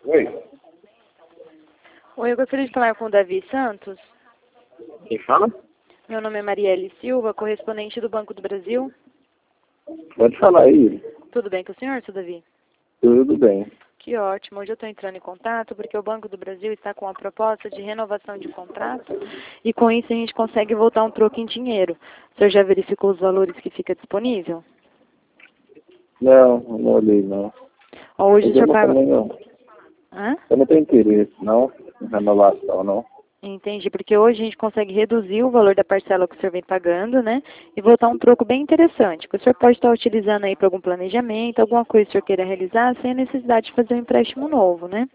Oi, Oi, eu gostaria de falar com o Davi Santos. quem fala? Meu nome é Marielle Silva, correspondente do Banco do Brasil. Pode falar aí. Tudo bem com o senhor, seu Davi? Tudo bem. Que ótimo. Hoje eu estou entrando em contato porque o Banco do Brasil está com uma proposta de renovação de contrato e com isso a gente consegue voltar um troco em dinheiro. O senhor já verificou os valores que fica disponível? Não olhei, não. Ó, hoje o Eu senhor não, paga... também não. Hã? Eu não tenho interesse, não, em renovação, não. Entendi, porque hoje a gente consegue reduzir o valor da parcela que o senhor vem pagando, né? E voltar um troco bem interessante, que o senhor pode estar utilizando aí para algum planejamento, alguma coisa que o senhor queira realizar, sem a necessidade de fazer um empréstimo novo, né?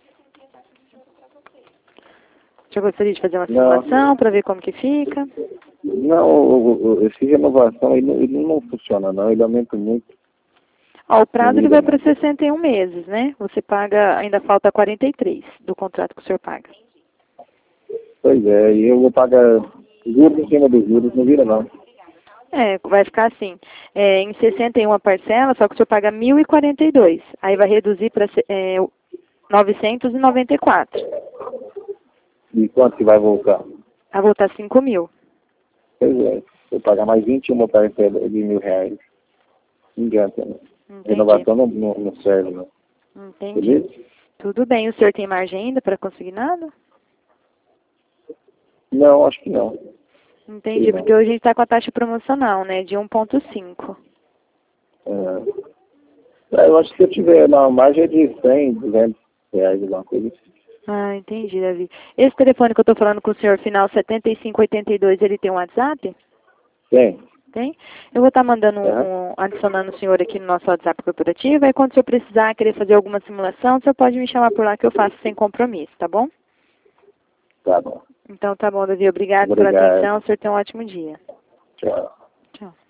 O senhor gostaria de fazer uma Não, simulação para ver como que fica? não, esse renovação ele não funciona, não. Ele aumenta muito. Ó, o Não prazo ele vira, vai para não. 61 meses, né? Você paga, ainda falta 43 do contrato que o senhor paga. Pois é, e eu vou pagar juros em cima dos juros, não vira, não. É, vai ficar assim, em 61 parcela, só que o senhor paga 1.042. Aí vai reduzir para 994. E quanto que vai voltar? Vai voltar 5.000. Pois é, vou pagar mais 21 parcelas de R$ 1.000. Não adianta, né? Entendi. Renovação não serve, não. Entendi. Beleza? Tudo bem. O senhor tem margem ainda para conseguir nada? Não, acho que não. Entendi, Sei não. porque hoje a gente está com a taxa promocional, né, de 1,5. Eu acho que se eu tiver na margem de 100, R$ 200, alguma coisa assim. Ah, entendi, Davi. Esse telefone que eu estou falando com o senhor, final 7582, ele tem um WhatsApp? Tem. Tem? Eu vou estar mandando Tá? adicionando o senhor aqui no nosso WhatsApp corporativo, aí quando o senhor precisar, querer fazer alguma simulação, o senhor pode me chamar por lá que eu faço sem compromisso, tá bom? Tá bom. Então tá bom, Davi. Obrigado pela Obrigado. atenção. O senhor tem um ótimo dia. Tchau. Tchau.